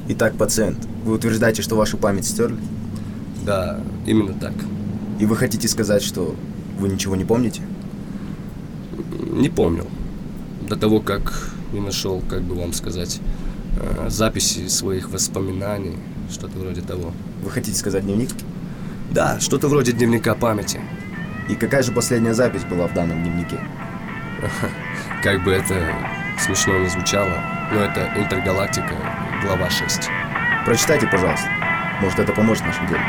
Итак, пациент, вы утверждаете, что вашу память стерли? Да, именно так. И вы хотите сказать, что вы ничего не помните? Не помнил. До того, как не нашел, как бы вам сказать, записи своих воспоминаний, что-то вроде того. Вы хотите сказать дневник? Да, что-то вроде дневника памяти. И какая же последняя запись была в данном дневнике? Как бы это смешно не звучало, но это «Интергалактика», глава 6. Прочитайте, пожалуйста. Может, это поможет нашему делу.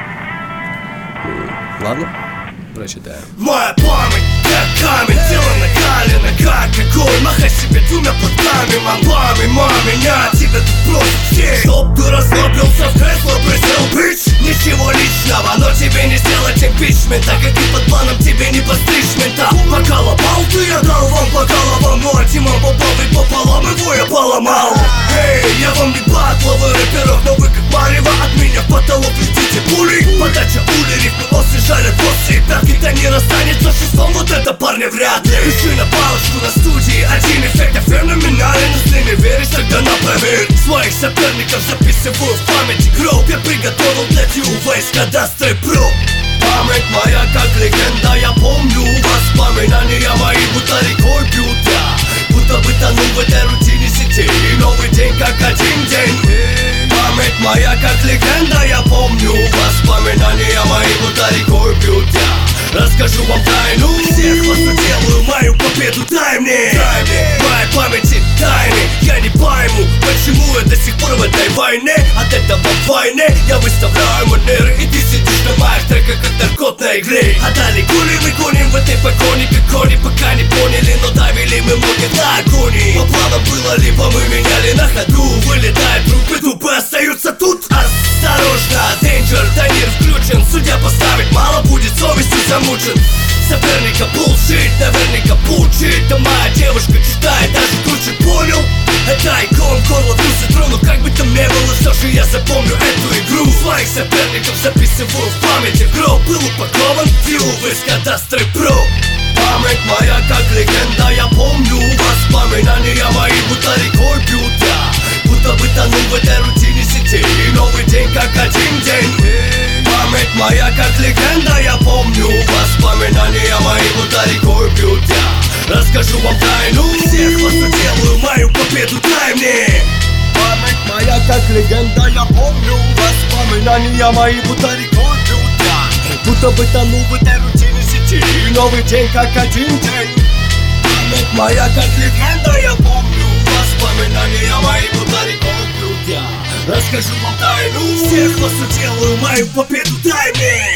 Ладно, прочитаю. Моя память как камень, тело накалено как огонь. Махай себе двумя платками, мамбами, меня тебя тут просто все. Чтоб ты расслабился в кресло, присел, бич. Ничего личного, но тебе не сделать импичмент, так как и под планом тебе не постричь мента. Пока ломал ты, я дал вам по головам, но Тимон попал и пополам, его я поломал. Эй, я вам не батловый рэперов, но вы как марево от меня в потолок летите пулей. Подача ули, рифмы освежали боссы, и пятки-то не расстанется шестом, вот это парня вряд ли. Пиши на палочку на студии, один эффект, а феноменален. Если не веришь, тогда на проверь. Своих соперников записываю в памяти гроб. Я приготовил для T-Ways кадастры про. Память моя как легенда, я помню воспоминания мои, будто рекой бьют я. Будто бы тону в этой рутине сетей, и новый день как один день. Память моя как легенда, я помню воспоминания мои, будто рекой бьют я. Расскажу вам тайну всех вас, делаю мою победу, дай мне моей памяти тайны. Я не пойму, почему я до сих пор в этой войне. От этого войны я выставляю манеры, и ты сидишь на моих треках, как наркотной игре. А далее гули мы гоним в этой погоне, как кони, пока не поняли, но давили мы многих на агонии. По планам было, либо мы меняли на ходу. Вылетают трупы, дупы остаются тут. Осторожно, danger, таймер включен. Судья поставить мало, будет совестью замучен. Соперника булшит, наверняка пучит. А моя девушка читает даже круче, понял? Это икон, горло вкуса трону. Как бы там ни было, все же я запомню эту игру. Своих соперников записываю в памяти гроб. Был упакован в T-Ways кадастры про. Память моя как легенда, я помню воспоминания мои, будто рекой бьют я. Будто бы тону в этой рутине сетей, и новый день как один день. Память моя как легенда, я помню воспоминания мои, будто рекой бьют я. Расскажу вам тайну всех вас, делаю мою победу, дай мне. Память моя как легенда, я помню воспоминания мои, будто рекой бьют я. Будто бы тону в этой рутине сетей, и новый день как один день. Память моя как легенда, я помню воспоминания мои, будто рекой бьют я. Расскажу вам тайну всех вас, делаю мою победу, дай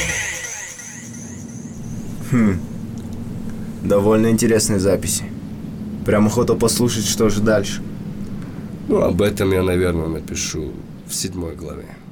мне. Довольно интересные записи. Прям охота послушать, что же дальше. Ну, об этом я, наверное, напишу в 7 главе.